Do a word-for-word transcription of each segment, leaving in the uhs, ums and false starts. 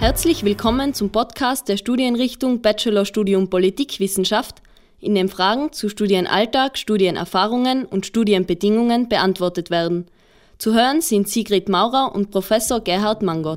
Herzlich willkommen zum Podcast der Studienrichtung Bachelorstudium Politikwissenschaft, in dem Fragen zu Studienalltag, Studienerfahrungen und Studienbedingungen beantwortet werden. Zu hören sind Sigrid Maurer und Professor Gerhard Mangott.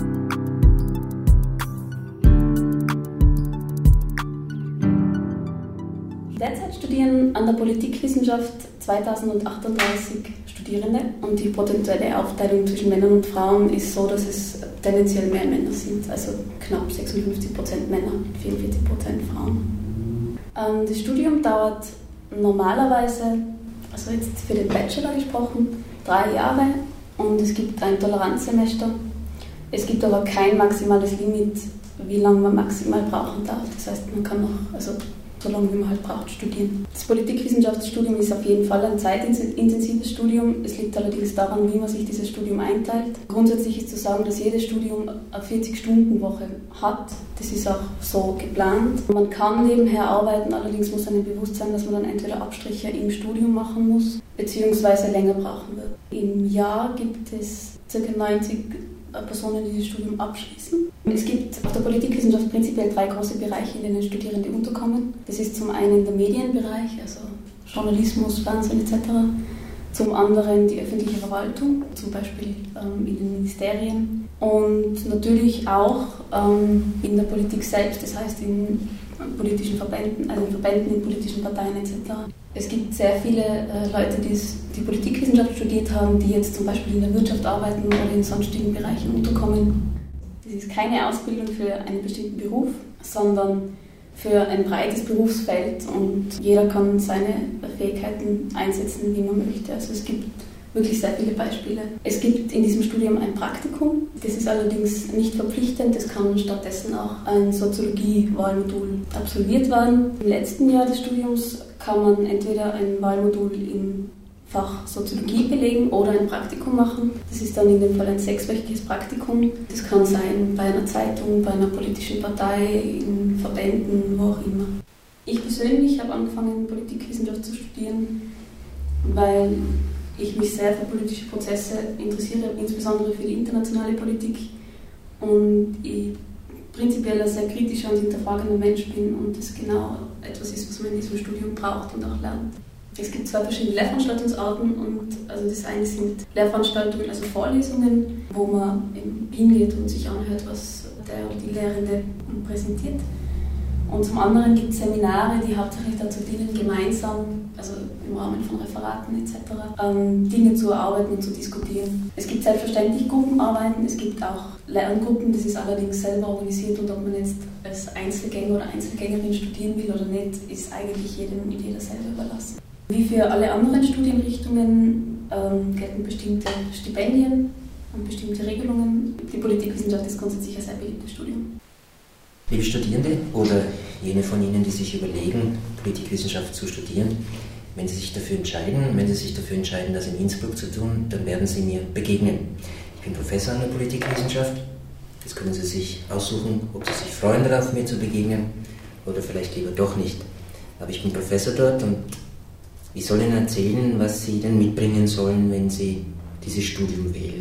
Derzeit studieren an der Politikwissenschaft zweitausendachtunddreißig Studierende und die prozentuelle Aufteilung zwischen Männern und Frauen ist so, dass es tendenziell mehr Männer sind, also knapp sechsundfünfzig Prozent Männer, vierundvierzig Prozent Frauen. Ähm, das Studium dauert normalerweise, also jetzt für den Bachelor gesprochen, drei Jahre und es gibt ein Toleranzsemester. Es gibt aber kein maximales Limit, wie lange man maximal brauchen darf. Das heißt, man kann noch, also so lange wie man halt braucht, studieren. Das Politikwissenschaftsstudium ist auf jeden Fall ein zeitintensives Studium. Es liegt allerdings daran, wie man sich dieses Studium einteilt. Grundsätzlich ist zu sagen, dass jedes Studium eine vierzig-Stunden-Woche hat. Das ist auch so geplant. Man kann nebenher arbeiten, allerdings muss einem bewusst sein, dass man dann entweder Abstriche im Studium machen muss, beziehungsweise länger brauchen wird. Im Jahr gibt es ca. neunzig Personen, die das Studium abschließen. Es gibt auf der Politikwissenschaft prinzipiell drei große Bereiche, in denen Studierende unterkommen. Das ist zum einen der Medienbereich, also Journalismus, Fernsehen et cetera. Zum anderen die öffentliche Verwaltung, zum Beispiel ähm, in den Ministerien. Und natürlich auch ähm, in der Politik selbst, das heißt in politischen Verbänden, also in Verbänden, in politischen Parteien et cetera. Es gibt sehr viele äh, Leute, die die Politikwissenschaft studiert haben, die jetzt zum Beispiel in der Wirtschaft arbeiten oder in sonstigen Bereichen unterkommen. Das ist keine Ausbildung für einen bestimmten Beruf, sondern für ein breites Berufsfeld und jeder kann seine Fähigkeiten einsetzen, wie man möchte. Also es gibt wirklich sehr viele Beispiele. Es gibt in diesem Studium ein Praktikum. Das ist allerdings nicht verpflichtend. Es kann stattdessen auch ein Soziologie-Wahlmodul absolviert werden. Im letzten Jahr des Studiums kann man entweder ein Wahlmodul im Fach Soziologie belegen oder ein Praktikum machen. Das ist dann in dem Fall ein sechswöchiges Praktikum. Das kann sein bei einer Zeitung, bei einer politischen Partei, in Verbänden, wo auch immer. Ich persönlich habe angefangen, Politikwissenschaft zu studieren, weil ich mich sehr für politische Prozesse interessiere, insbesondere für die internationale Politik und ich prinzipiell ein sehr kritischer und hinterfragender Mensch bin und das genau etwas ist, was man in diesem Studium braucht und auch lernt. Es gibt zwei verschiedene Lehrveranstaltungsarten und also das eine sind Lehrveranstaltungen, also Vorlesungen, wo man eben hingeht und sich anhört, was der oder die Lehrende präsentiert. Und zum anderen gibt es Seminare, die hauptsächlich dazu dienen, gemeinsam, also im Rahmen von Referaten et cetera, ähm, Dinge zu erarbeiten und zu diskutieren. Es gibt selbstverständlich Gruppenarbeiten, es gibt auch Lerngruppen, das ist allerdings selber organisiert und ob man jetzt als Einzelgänger oder Einzelgängerin studieren will oder nicht, ist eigentlich jedem und jeder selber überlassen. Wie für alle anderen Studienrichtungen ähm, gelten bestimmte Stipendien und bestimmte Regelungen. Die Politikwissenschaft ist grundsätzlich ein sehr beliebtes Studium. Liebe Studierende oder jene von Ihnen, die sich überlegen, Politikwissenschaft zu studieren, wenn Sie sich dafür entscheiden, wenn Sie sich dafür entscheiden, das in Innsbruck zu tun, dann werden Sie mir begegnen. Ich bin Professor an der Politikwissenschaft. Jetzt können Sie sich aussuchen, ob Sie sich freuen darauf, mir zu begegnen oder vielleicht lieber doch nicht. Aber ich bin Professor dort und ich soll Ihnen erzählen, was Sie denn mitbringen sollen, wenn Sie dieses Studium wählen.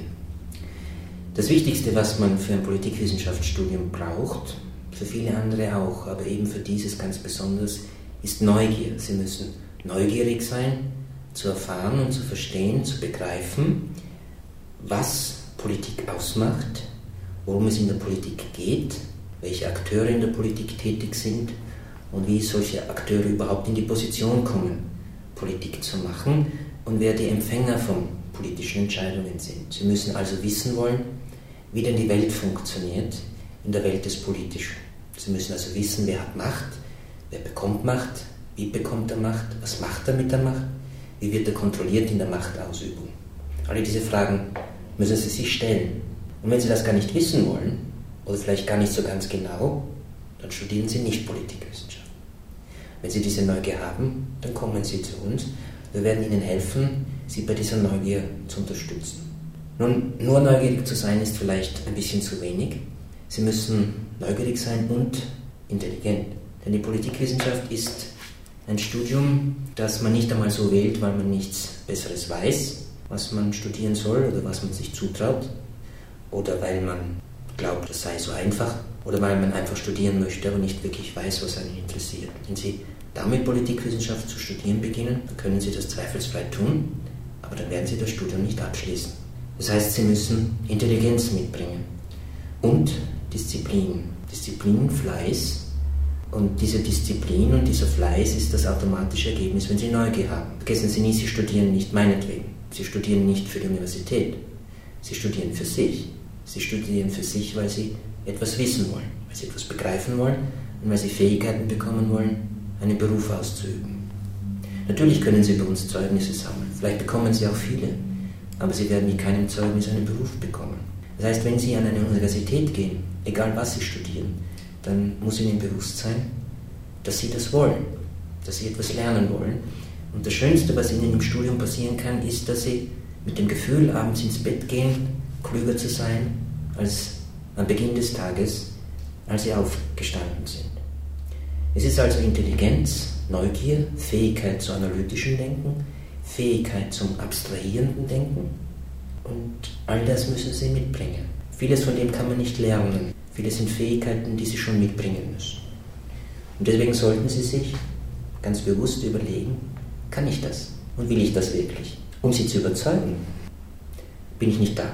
Das Wichtigste, was man für ein Politikwissenschaftsstudium braucht, für viele andere auch, aber eben für dieses ganz besonders, ist Neugier. Sie müssen neugierig sein, zu erfahren und zu verstehen, zu begreifen, was Politik ausmacht, worum es in der Politik geht, welche Akteure in der Politik tätig sind und wie solche Akteure überhaupt in die Position kommen, Politik zu machen und wer die Empfänger von politischen Entscheidungen sind. Sie müssen also wissen wollen, wie denn die Welt funktioniert in der Welt des Politischen. Sie müssen also wissen, wer hat Macht, wer bekommt Macht, wie bekommt er Macht, was macht er mit der Macht, wie wird er kontrolliert in der Machtausübung. Alle diese Fragen müssen Sie sich stellen. Und wenn Sie das gar nicht wissen wollen, oder vielleicht gar nicht so ganz genau, dann studieren Sie nicht Politikwissenschaft. Wenn Sie diese Neugier haben, dann kommen Sie zu uns. Wir werden Ihnen helfen, Sie bei dieser Neugier zu unterstützen. Nun, nur neugierig zu sein ist vielleicht ein bisschen zu wenig. Sie müssen neugierig sein und intelligent. Denn die Politikwissenschaft ist ein Studium, das man nicht einmal so wählt, weil man nichts Besseres weiß, was man studieren soll oder was man sich zutraut, oder weil man glaubt, das sei so einfach, oder weil man einfach studieren möchte, aber nicht wirklich weiß, was einen interessiert. Wenn Sie damit Politikwissenschaft zu studieren beginnen, dann können Sie das zweifelsfrei tun, aber dann werden Sie das Studium nicht abschließen. Das heißt, Sie müssen Intelligenz mitbringen und Disziplin. Disziplin, Fleiß. Und diese Disziplin und dieser Fleiß ist das automatische Ergebnis, wenn Sie Neugier haben. Vergessen Sie nie, Sie studieren nicht meinetwegen. Sie studieren nicht für die Universität. Sie studieren für sich. Sie studieren für sich, weil Sie etwas wissen wollen, weil Sie etwas begreifen wollen und weil Sie Fähigkeiten bekommen wollen, einen Beruf auszuüben. Natürlich können Sie bei uns Zeugnisse sammeln. Vielleicht bekommen Sie auch viele, aber Sie werden mit keinem Zeugnis einen Beruf bekommen. Das heißt, wenn Sie an eine Universität gehen, egal was Sie studieren, dann muss Ihnen bewusst sein, dass Sie das wollen, dass Sie etwas lernen wollen. Und das Schönste, was Ihnen im Studium passieren kann, ist, dass Sie mit dem Gefühl, abends ins Bett gehen, klüger zu sein als am Beginn des Tages, als Sie aufgestanden sind. Es ist also Intelligenz, Neugier, Fähigkeit zu analytischen Denken, Fähigkeit zum abstrahierenden Denken und all das müssen Sie mitbringen. Vieles von dem kann man nicht lernen. Viele sind Fähigkeiten, die Sie schon mitbringen müssen. Und deswegen sollten Sie sich ganz bewusst überlegen, kann ich das? Und will ich das wirklich? Um Sie zu überzeugen, bin ich nicht da.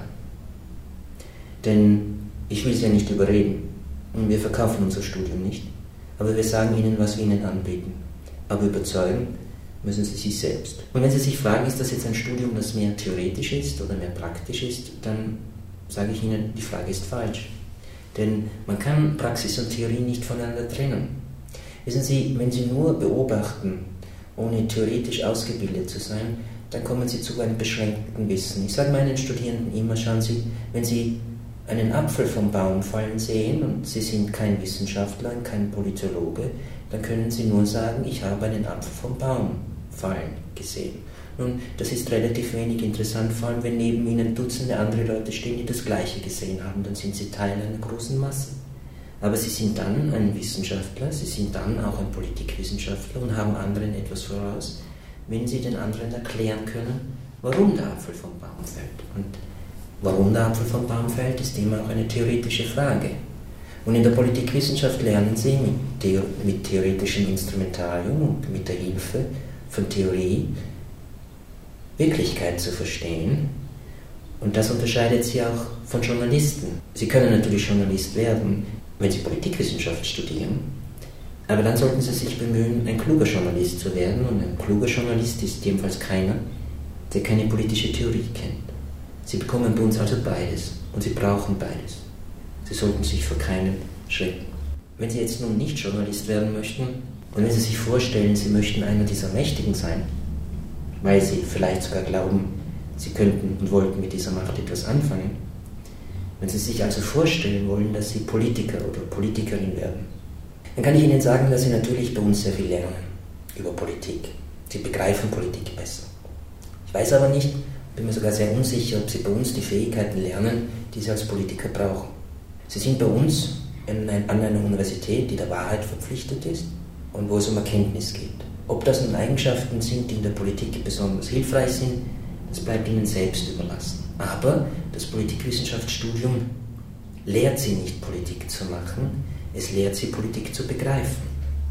Denn ich will Sie ja nicht überreden. Und wir verkaufen unser Studium nicht. Aber wir sagen Ihnen, was wir Ihnen anbieten. Aber überzeugen müssen Sie sich selbst. Und wenn Sie sich fragen, ist das jetzt ein Studium, das mehr theoretisch ist oder mehr praktisch ist, dann sage ich Ihnen, die Frage ist falsch. Denn man kann Praxis und Theorie nicht voneinander trennen. Wissen Sie, wenn Sie nur beobachten, ohne theoretisch ausgebildet zu sein, dann kommen Sie zu einem beschränkten Wissen. Ich sage meinen Studierenden immer, schauen Sie, wenn Sie einen Apfel vom Baum fallen sehen und Sie sind kein Wissenschaftler, kein Politologe, dann können Sie nur sagen, ich habe einen Apfel vom Baum fallen gesehen. Nun, das ist relativ wenig interessant, vor allem wenn neben Ihnen Dutzende andere Leute stehen, die das Gleiche gesehen haben, dann sind Sie Teil einer großen Masse. Aber Sie sind dann ein Wissenschaftler, Sie sind dann auch ein Politikwissenschaftler und haben anderen etwas voraus, wenn Sie den anderen erklären können, warum der Apfel vom Baum fällt. Und warum der Apfel vom Baum fällt, ist immer auch eine theoretische Frage. Und in der Politikwissenschaft lernen Sie mit, Theo- mit theoretischem Instrumentarium und mit der Hilfe von Theorie Wirklichkeit zu verstehen. Und das unterscheidet Sie auch von Journalisten. Sie können natürlich Journalist werden, wenn Sie Politikwissenschaft studieren, aber dann sollten Sie sich bemühen, ein kluger Journalist zu werden. Und ein kluger Journalist ist jedenfalls keiner, der keine politische Theorie kennt. Sie bekommen bei uns also beides und Sie brauchen beides. Sie sollten sich vor keinem schrecken. Wenn Sie jetzt nun nicht Journalist werden möchten und wenn Sie sich vorstellen, Sie möchten einer dieser Mächtigen sein, weil Sie vielleicht sogar glauben, Sie könnten und wollten mit dieser Macht etwas anfangen, wenn Sie sich also vorstellen wollen, dass Sie Politiker oder Politikerin werden, dann kann ich Ihnen sagen, dass Sie natürlich bei uns sehr viel lernen über Politik. Sie begreifen Politik besser. Ich weiß aber nicht, bin mir sogar sehr unsicher, ob Sie bei uns die Fähigkeiten lernen, die Sie als Politiker brauchen. Sie sind bei uns an einer Universität, die der Wahrheit verpflichtet ist und wo es um Erkenntnis geht. Ob das nun Eigenschaften sind, die in der Politik besonders hilfreich sind, das bleibt Ihnen selbst überlassen. Aber das Politikwissenschaftsstudium lehrt Sie nicht, Politik zu machen, es lehrt Sie, Politik zu begreifen.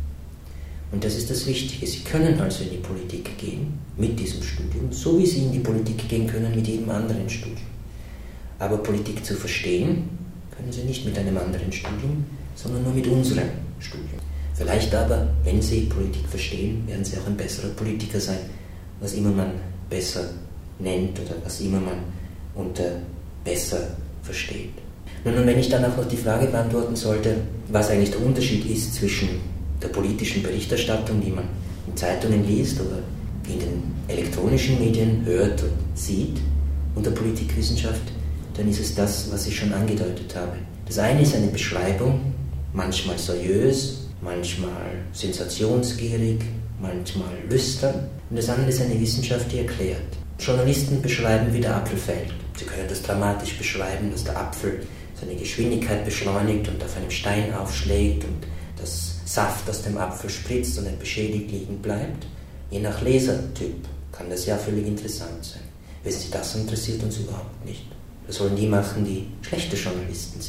Und das ist das Wichtige. Sie können also in die Politik gehen mit diesem Studium, so wie Sie in die Politik gehen können mit jedem anderen Studium. Aber Politik zu verstehen, können Sie nicht mit einem anderen Studium, sondern nur mit unserem Studium. Vielleicht aber, wenn Sie Politik verstehen, werden Sie auch ein besserer Politiker sein, was immer man besser nennt oder was immer man unter besser versteht. Nun, und wenn ich dann auch noch die Frage beantworten sollte, was eigentlich der Unterschied ist zwischen der politischen Berichterstattung, die man in Zeitungen liest oder in den elektronischen Medien hört und sieht, und der Politikwissenschaft, dann ist es das, was ich schon angedeutet habe. Das eine ist eine Beschreibung, manchmal seriös, manchmal sensationsgierig, manchmal lüstern, und das andere ist eine Wissenschaft, die erklärt. Journalisten beschreiben, wie der Apfel fällt. Sie können das dramatisch beschreiben, dass der Apfel seine Geschwindigkeit beschleunigt und auf einem Stein aufschlägt und dass Saft aus dem Apfel spritzt und nicht beschädigt liegen bleibt. Je nach Lesertyp kann das ja völlig interessant sein. Wissen Sie, das interessiert uns überhaupt nicht. Das sollen die machen, die schlechte Journalisten sind.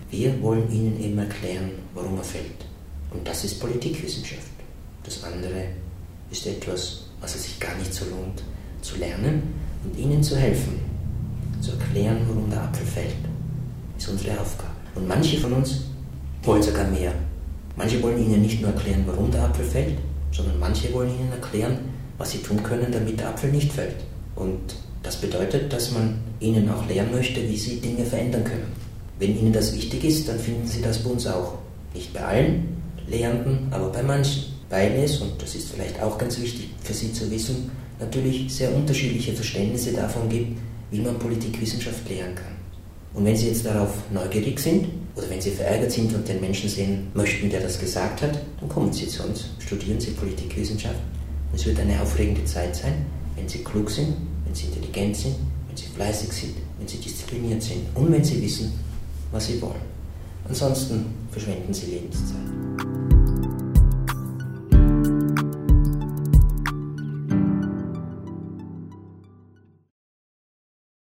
Wir wollen ihnen eben erklären, warum er fällt. Und das ist Politikwissenschaft. Das andere ist etwas, was es sich gar nicht so lohnt zu lernen und ihnen zu helfen, zu erklären, warum der Apfel fällt, ist unsere Aufgabe. Und manche von uns wollen sogar mehr. Manche wollen ihnen nicht nur erklären, warum der Apfel fällt, sondern manche wollen ihnen erklären, was sie tun können, damit der Apfel nicht fällt. Und das bedeutet, dass man ihnen auch lernen möchte, wie sie Dinge verändern können. Wenn ihnen das wichtig ist, dann finden sie das bei uns auch. Nicht bei allen Lehrenden, aber bei manchen. Weil es, und das ist vielleicht auch ganz wichtig für Sie zu wissen, natürlich sehr unterschiedliche Verständnisse davon gibt, wie man Politikwissenschaft lehren kann. Und wenn Sie jetzt darauf neugierig sind oder wenn Sie verärgert sind und den Menschen sehen möchten, der das gesagt hat, dann kommen Sie zu uns, studieren Sie Politikwissenschaft. Und es wird eine aufregende Zeit sein, wenn Sie klug sind, wenn Sie intelligent sind, wenn Sie fleißig sind, wenn Sie diszipliniert sind und wenn Sie wissen, was Sie wollen. Ansonsten verschwenden Sie Lebenszeit.